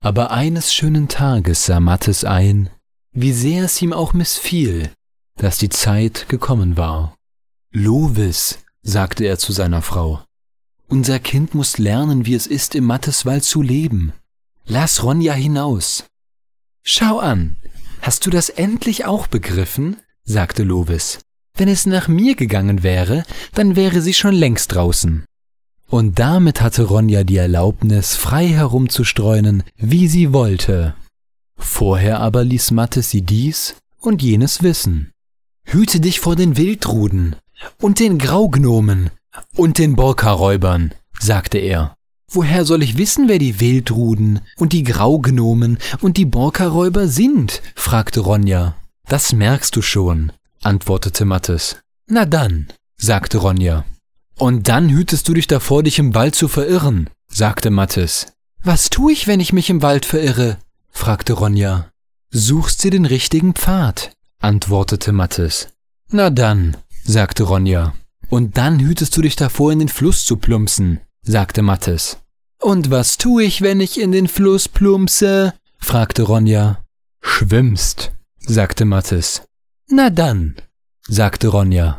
Aber eines schönen Tages sah Mathis ein, wie sehr es ihm auch missfiel, dass die Zeit gekommen war. »Lovis«, sagte er zu seiner Frau, »unser Kind muss lernen, wie es ist, im Matheswald zu leben. Lass Ronja hinaus.« »Schau an, hast du das endlich auch begriffen?«, sagte Lovis. »Wenn es nach mir gegangen wäre, dann wäre sie schon längst draußen.« Und damit hatte Ronja die Erlaubnis, frei herumzustreunen, wie sie wollte. Vorher aber ließ Mathis sie dies und jenes wissen. »Hüte dich vor den Wildruden und den Graugnomen und den Borka-Räubern«, sagte er. »Woher soll ich wissen, wer die Wildruden und die Graugnomen und die Borka-Räuber sind?«, fragte Ronja. »Das merkst du schon«, antwortete Mathis. »Na dann«, sagte Ronja. »Und dann hütest du dich davor, dich im Wald zu verirren«, sagte Mathis. »Was tue ich, wenn ich mich im Wald verirre?«, fragte Ronja. »Suchst dir den richtigen Pfad«, antwortete Mathis. »Na dann«, sagte Ronja. »Und dann hütest du dich davor, in den Fluss zu plumpsen«, sagte Mathis. »Und was tue ich, wenn ich in den Fluss plumpse?«, fragte Ronja. »Schwimmst«, sagte Mathis. »Na dann«, sagte Ronja.